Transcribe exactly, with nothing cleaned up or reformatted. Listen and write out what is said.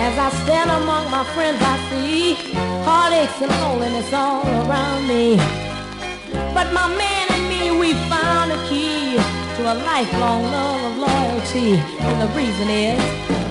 As I stand among my friends, I see heartaches and loneliness all around me. But my man and me, we found a key to a lifelong love of loyalty. And the reason is